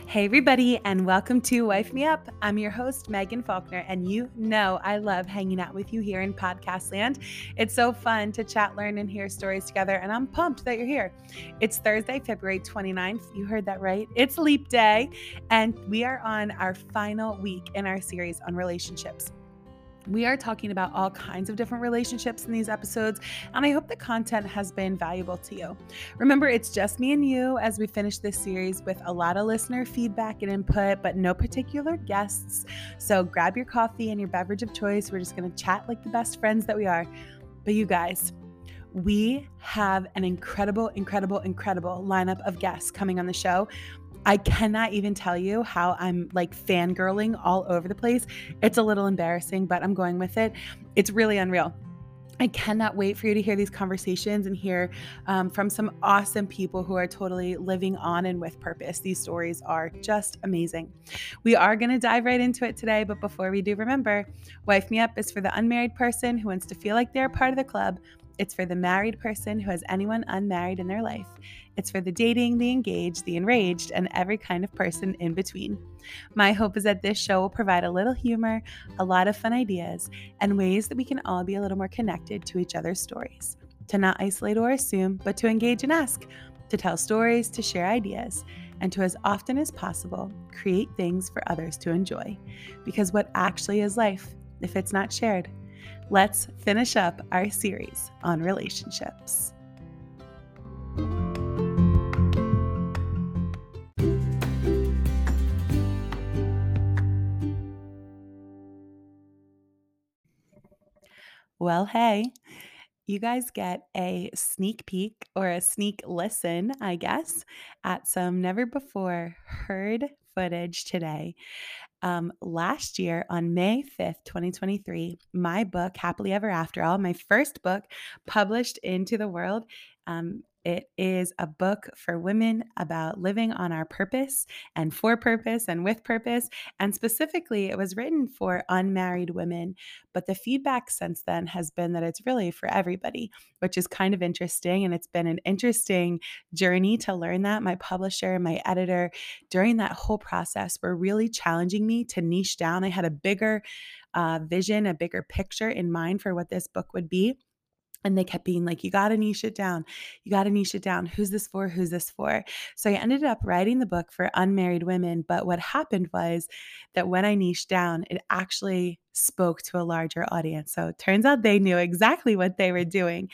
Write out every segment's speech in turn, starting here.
Hey, everybody, and welcome to Wife Me Up. I'm your host, Megan Faulkner, and you know I love hanging out with you here in podcast land. It's so fun to chat, learn, and hear stories together, and I'm pumped that you're here. It's Thursday, February 29th. You heard that right. It's Leap Day, and we are on our final week in our series on relationships. We are talking about all kinds of different relationships in these episodes, and I hope the content has been valuable to you. Remember, it's just me and you as we finish this series with a lot of listener feedback and input, but no particular guests. So grab your coffee and your beverage of choice. We're just going to chat like the best friends that we are. But you guys, we have an incredible lineup of guests coming on the show. I cannot even tell you how I'm like fangirling all over the place. It's a little embarrassing, but I'm going with it. It's really unreal. I cannot wait for you to hear these conversations and hear from some awesome people who are totally living on and with purpose. These stories are just amazing. We are going to dive right into it today, but before we do, remember, Wife Me Up is for the unmarried person who wants to feel like they're a part of the club. It's for the married person who has anyone unmarried in their life. It's for the dating, the engaged, the enraged, and every kind of person in between. My hope is that this show will provide a little humor, a lot of fun ideas, and ways that we can all be a little more connected to each other's stories. To not isolate or assume, but to engage and ask. To tell stories, to share ideas, and to as often as possible create things for others to enjoy. Because what actually is life if it's not shared? Let's finish up our series on relationships. Well, hey, you guys get a sneak peek or a sneak listen, I guess, at some never before heard footage today. Last year on May 5th, 2023, my book, Happily Ever After All, my first book published into the world, it is a book for women about living on our purpose and for purpose and with purpose. And specifically, it was written for unmarried women. But the feedback since then has been that it's really for everybody, which is kind of interesting. And it's been an interesting journey to learn that. My publisher, my editor, during that whole process were really challenging me to niche down. I had a bigger vision, a bigger picture in mind for what this book would be. And they kept being like, you got to niche it down. You got to niche it down. Who's this for? Who's this for? So I ended up writing the book for unmarried women. But what happened was that when I niched down, it actually spoke to a larger audience. So it turns out they knew exactly what they were doing.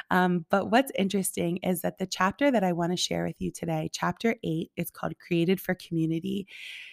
But what's interesting is that the chapter that I want to share with you today, chapter 8, is called Created for Community,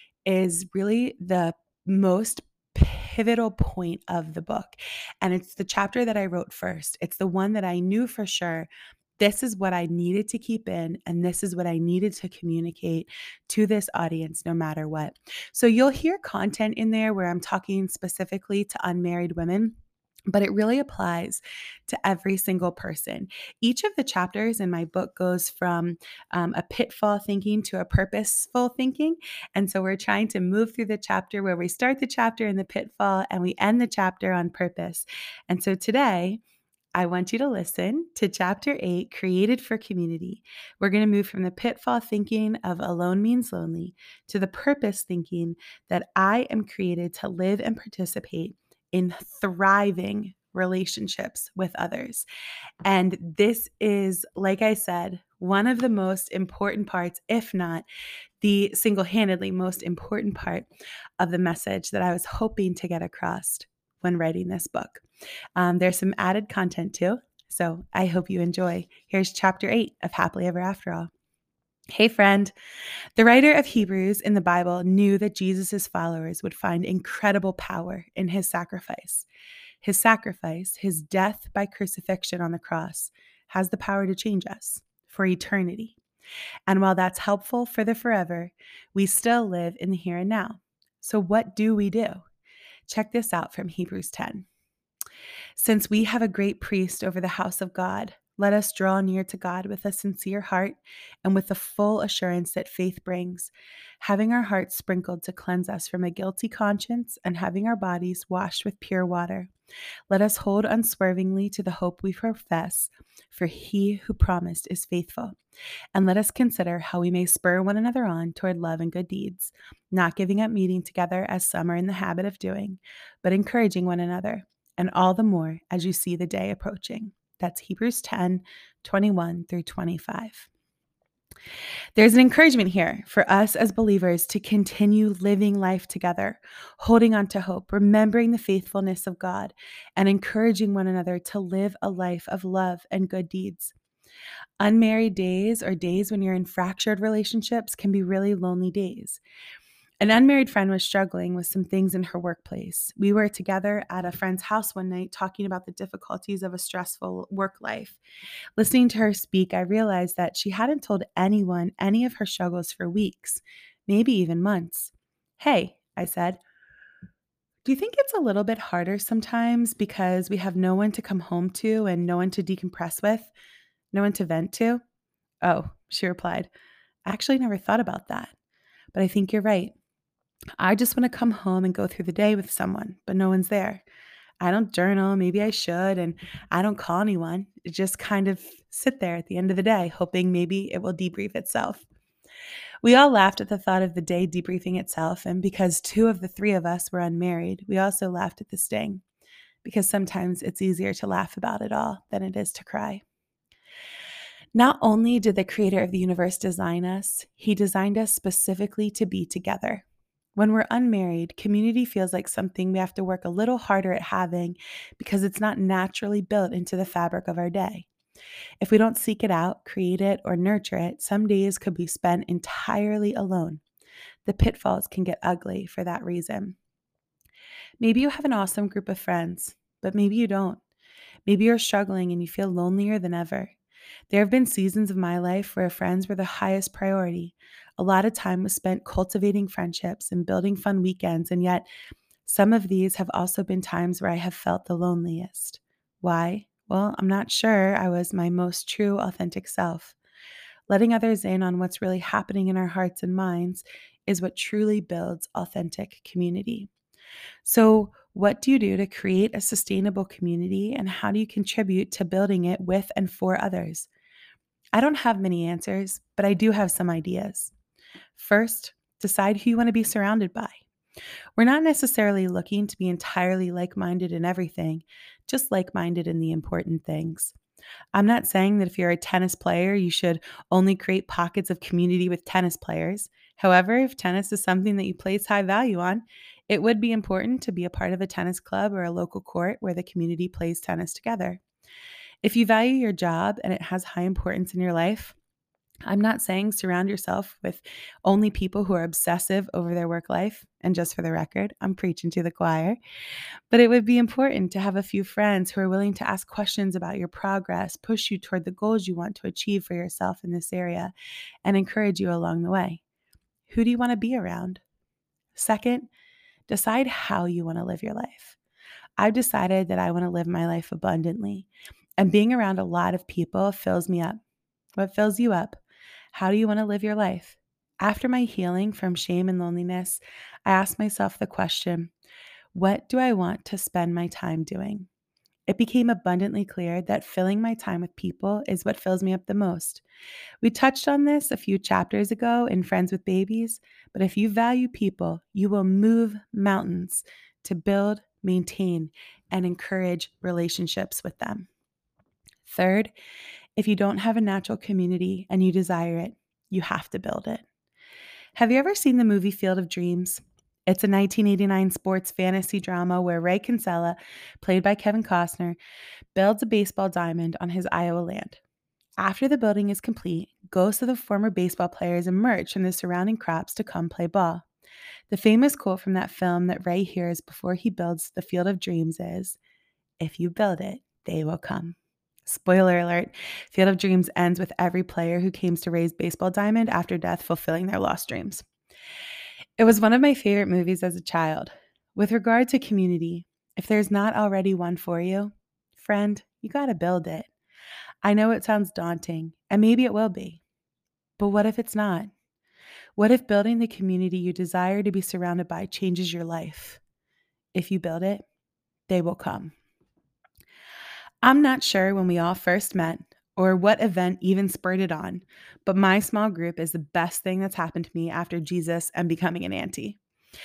is really the most pivotal point of the book. And it's the chapter that I wrote first. It's the one that I knew for sure this is what I needed to keep in, and this is what I needed to communicate to this audience no matter what. So you'll hear content in there where I'm talking specifically to unmarried women, but it really applies to every single person. Each of the chapters in my book goes from a pitfall thinking to a purposeful thinking. And so we're trying to move through the chapter where we start the chapter in the pitfall and we end the chapter on purpose. And so today, I want you to listen to chapter 8, Created for Community. We're going to move from the pitfall thinking of alone means lonely to the purpose thinking that I am created to live and participate in thriving relationships with others. And this is, like I said, one of the most important parts, if not the single-handedly most important part of the message that I was hoping to get across when writing this book. There's some added content too, so I hope you enjoy. Here's chapter 8 of Happily Ever After All. Hey, friend. The writer of Hebrews in the Bible knew that Jesus' followers would find incredible power in his sacrifice. His sacrifice, his death by crucifixion on the cross, has the power to change us for eternity. And while that's helpful for the forever, we still live in the here and now. So what do we do? Check this out from Hebrews 10. Since we have a great priest over the house of God, let us draw near to God with a sincere heart and with the full assurance that faith brings, having our hearts sprinkled to cleanse us from a guilty conscience and having our bodies washed with pure water. Let us hold unswervingly to the hope we profess, for he who promised is faithful. And let us consider how we may spur one another on toward love and good deeds, not giving up meeting together as some are in the habit of doing, but encouraging one another, and all the more as you see the day approaching. That's Hebrews 10:21 through 25. There's an encouragement here for us as believers to continue living life together, holding on to hope, remembering the faithfulness of God, and encouraging one another to live a life of love and good deeds. Unmarried days or days when you're in fractured relationships can be really lonely days. An unmarried friend was struggling with some things in her workplace. We were together at a friend's house one night talking about the difficulties of a stressful work life. Listening to her speak, I realized that she hadn't told anyone any of her struggles for weeks, maybe even months. Hey, I said, do you think it's a little bit harder sometimes because we have no one to come home to and no one to decompress with, no one to vent to? Oh, she replied, I actually never thought about that, but I think you're right. I just want to come home and go through the day with someone, but no one's there. I don't journal, maybe I should, and I don't call anyone. It just kind of sit there at the end of the day, hoping maybe it will debrief itself. We all laughed at the thought of the day debriefing itself, and because two of the three of us were unmarried, we also laughed at the sting, because sometimes it's easier to laugh about it all than it is to cry. Not only did the creator of the universe design us, he designed us specifically to be together. When we're unmarried, community feels like something we have to work a little harder at having because it's not naturally built into the fabric of our day. If we don't seek it out, create it, or nurture it, some days could be spent entirely alone. The pitfalls can get ugly for that reason. Maybe you have an awesome group of friends, but maybe you don't. Maybe you're struggling and you feel lonelier than ever. There have been seasons of my life where friends were the highest priority. A lot of time was spent cultivating friendships and building fun weekends, and yet some of these have also been times where I have felt the loneliest. Why? Well, I'm not sure I was my most true, authentic self. Letting others in on what's really happening in our hearts and minds is what truly builds authentic community. So, what do you do to create a sustainable community, and how do you contribute to building it with and for others? I don't have many answers, but I do have some ideas. First, decide who you want to be surrounded by. We're not necessarily looking to be entirely like minded in everything, just like minded in the important things. I'm not saying that if you're a tennis player, you should only create pockets of community with tennis players. However, if tennis is something that you place high value on, it would be important to be a part of a tennis club or a local court where the community plays tennis together. If you value your job and it has high importance in your life, I'm not saying surround yourself with only people who are obsessive over their work life. And just for the record, I'm preaching to the choir. But it would be important to have a few friends who are willing to ask questions about your progress, push you toward the goals you want to achieve for yourself in this area, and encourage you along the way. Who do you want to be around? Second, decide how you want to live your life. I've decided that I want to live my life abundantly, and being around a lot of people fills me up. What fills you up? How do you want to live your life? After my healing from shame and loneliness, I asked myself the question, what do I want to spend my time doing? It became abundantly clear that filling my time with people is what fills me up the most. We touched on this a few chapters ago in Friends with Babies, but if you value people, you will move mountains to build, maintain, and encourage relationships with them. Third, if you don't have a natural community and you desire it, you have to build it. Have you ever seen the movie Field of Dreams? It's a 1989 sports fantasy drama where Ray Kinsella, played by Kevin Costner, builds a baseball diamond on his Iowa land. After the building is complete, ghosts of the former baseball players emerge from the surrounding crops to come play ball. The famous quote from that film that Ray hears before he builds the Field of Dreams is, "If you build it, they will come." Spoiler alert, Field of Dreams ends with every player who came to Ray's baseball diamond after death fulfilling their lost dreams. It was one of my favorite movies as a child. With regard to community, if there's not already one for you, friend, you got to build it. I know it sounds daunting, and maybe it will be. But what if it's not? What if building the community you desire to be surrounded by changes your life? If you build it, they will come. I'm not sure when we all first met or what event even spurred it on, but my small group is the best thing that's happened to me after Jesus and becoming an auntie.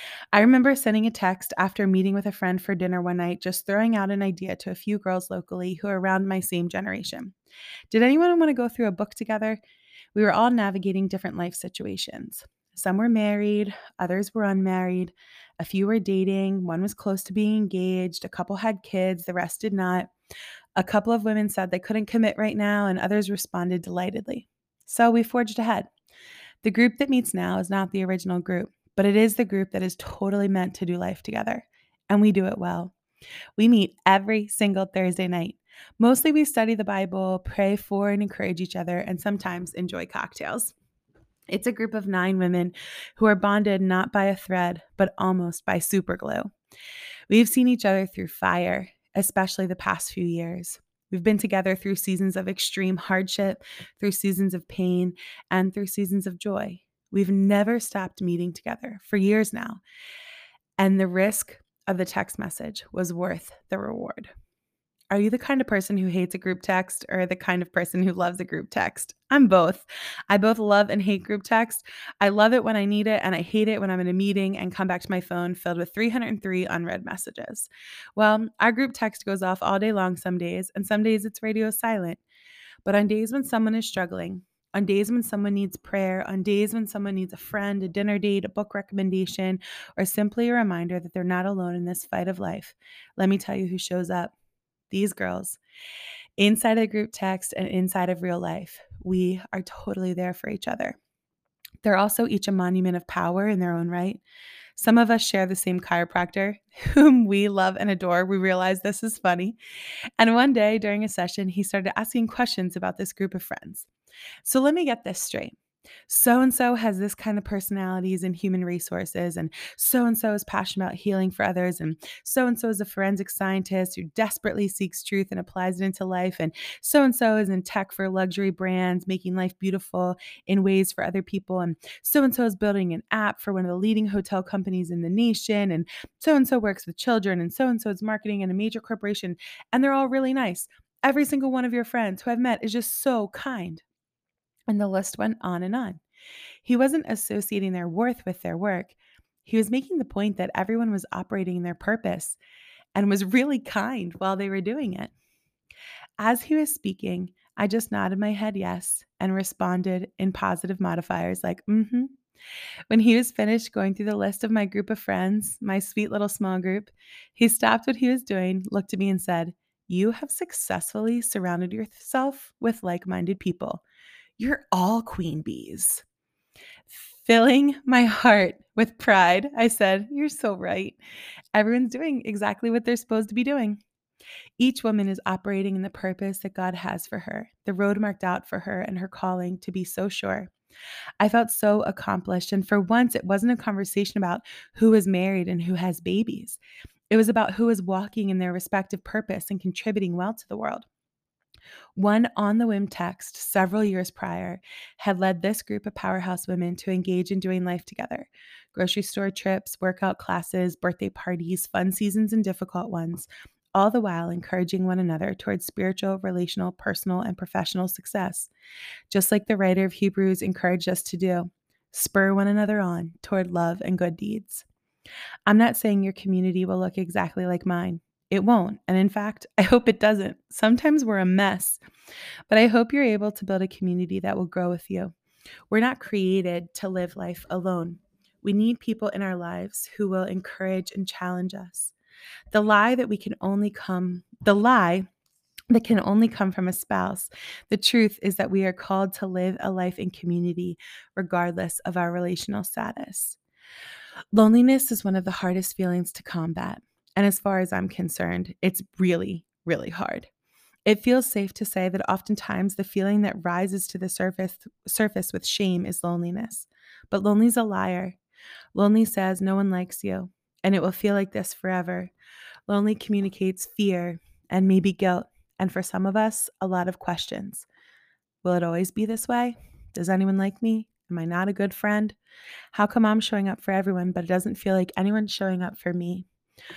I remember sending a text after meeting with a friend for dinner one night, just throwing out an idea to a few girls locally who are around my same generation. Did anyone want to go through a book together? We were all navigating different life situations. Some were married, others were unmarried, a few were dating, one was close to being engaged, a couple had kids, the rest did not. A couple of women said they couldn't commit right now, and others responded delightedly. So we forged ahead. The group that meets now is not the original group, but it is the group that is totally meant to do life together. And we do it well. We meet every single Thursday night. Mostly we study the Bible, pray for and encourage each other, and sometimes enjoy cocktails. It's a group of 9 women who are bonded not by a thread, but almost by super glue. We've seen each other through fire, especially the past few years. We've been together through seasons of extreme hardship, through seasons of pain, and through seasons of joy. We've never stopped meeting together for years now, and the risk of the text message was worth the reward. Are you the kind of person who hates a group text or the kind of person who loves a group text? I'm both. I both love and hate group text. I love it when I need it, and I hate it when I'm in a meeting and come back to my phone filled with 303 unread messages. Well, our group text goes off all day long some days, and some days it's radio silent. But on days when someone is struggling, on days when someone needs prayer, on days when someone needs a friend, a dinner date, a book recommendation, or simply a reminder that they're not alone in this fight of life, let me tell you who shows up. These girls. Inside of the group text and inside of real life, we are totally there for each other. They're also each a monument of power in their own right. Some of us share the same chiropractor, whom we love and adore. We realize this is funny. And one day during a session, he started asking questions about this group of friends. So let me get this straight. So and so has this kind of personalities in human resources, and so is passionate about healing for others, and so is a forensic scientist who desperately seeks truth and applies it into life, and so is in tech for luxury brands, making life beautiful in ways for other people, and so is building an app for one of the leading hotel companies in the nation, and so works with children, and so is marketing in a major corporation, and they're all really nice. Every single one of your friends who I've met is just so kind. And the list went on and on. He wasn't associating their worth with their work. He was making the point that everyone was operating in their purpose and was really kind while they were doing it. As he was speaking, I just nodded my head yes and responded in positive modifiers like, mm-hmm. When he was finished going through the list of my group of friends, my sweet little small group, he stopped what he was doing, looked at me, and said, "You have successfully surrounded yourself with like minded people. You're all queen bees." Filling my heart with pride, I said, "You're so right. Everyone's doing exactly what they're supposed to be doing." Each woman is operating in the purpose that God has for her, the road marked out for her and her calling to be so sure. I felt so accomplished. And for once, it wasn't a conversation about who is married and who has babies. It was about who is walking in their respective purpose and contributing well to the world. One on the whim text several years prior had led this group of powerhouse women to engage in doing life together: grocery store trips, workout classes, birthday parties, fun seasons, and difficult ones, all the while encouraging one another towards spiritual, relational, personal, and professional success, just like the writer of Hebrews encouraged us to do. Spur one another on toward love and good deeds. I'm not saying your community will look exactly like mine. It won't. And in fact, I hope it doesn't. Sometimes we're a mess, but I hope you're able to build a community that will grow with you. We're not created to live life alone. We need people in our lives who will encourage and challenge us. The lie that can only come from a spouse. The truth is that we are called to live a life in community, regardless of our relational status. Loneliness is one of the hardest feelings to combat. And as far as I'm concerned, it's really, really hard. It feels safe to say that oftentimes the feeling that rises to the surface with shame is loneliness. But lonely's a liar. Lonely says no one likes you, and it will feel like this forever. Lonely communicates fear and maybe guilt, and for some of us, a lot of questions. Will it always be this way? Does anyone like me? Am I not a good friend? How come I'm showing up for everyone, but it doesn't feel like anyone's showing up for me?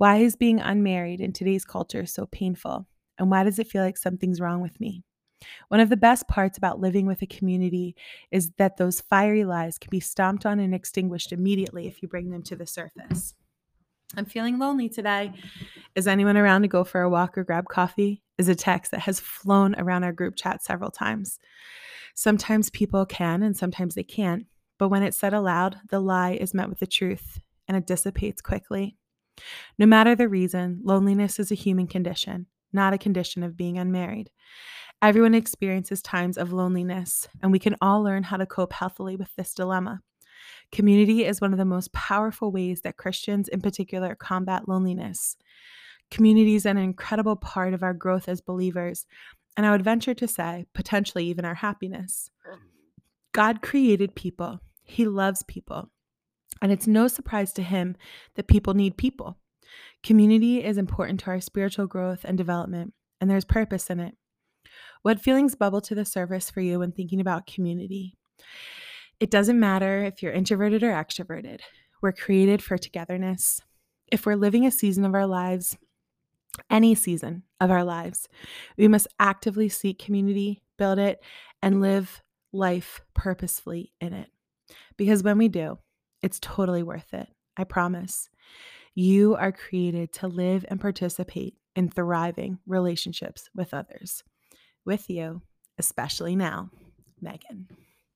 Why is being unmarried in today's culture so painful? And why does it feel like something's wrong with me? One of the best parts about living with a community is that those fiery lies can be stomped on and extinguished immediately if you bring them to the surface. I'm feeling lonely today. Is anyone around to go for a walk or grab coffee? Is a text that has flown around our group chat several times. Sometimes people can and sometimes they can't. But when it's said aloud, the lie is met with the truth and it dissipates quickly. No matter the reason, loneliness is a human condition, not a condition of being unmarried. Everyone experiences times of loneliness, and we can all learn how to cope healthily with this dilemma. Community is one of the most powerful ways that Christians in particular combat loneliness. Community is an incredible part of our growth as believers, and I would venture to say, potentially even our happiness. God created people. He loves people. And it's no surprise to him that people need people. Community is important to our spiritual growth and development, and there's purpose in it. What feelings bubble to the surface for you when thinking about community? It doesn't matter if you're introverted or extroverted. We're created for togetherness. If we're living a season of our lives, any season of our lives, we must actively seek community, build it, and live life purposefully in it. Because when we do, it's totally worth it. I promise. You are created to live and participate in thriving relationships with others. With you, especially now, Megan.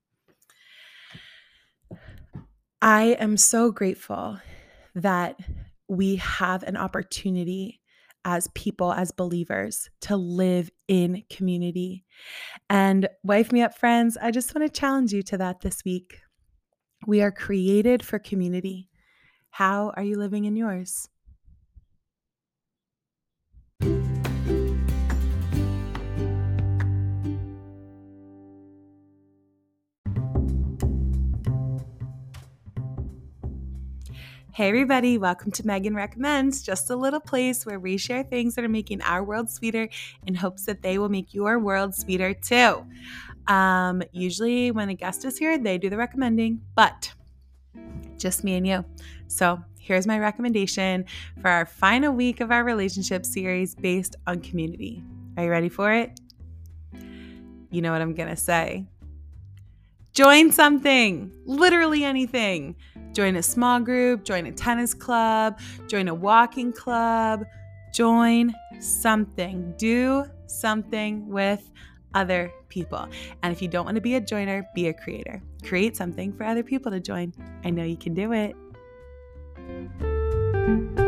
I am so grateful that we have an opportunity as people, as believers, to live in community. And wife me up, friends, I just want to challenge you to that this week. We are created for community. How are you living in yours? Hey everybody, welcome to Megan Recommends, just a little place where we share things that are making our world sweeter in hopes that they will make your world sweeter too. Usually when a guest is here, they do the recommending, but just me and you. So here's my recommendation for our final week of our relationship series based on community. Are you ready for it? You know what I'm going to say. Join something, literally anything. Join a small group, join a tennis club, join a walking club, join something. Do something with other people. And if you don't want to be a joiner, be a creator. Create something for other people to join. I know you can do it.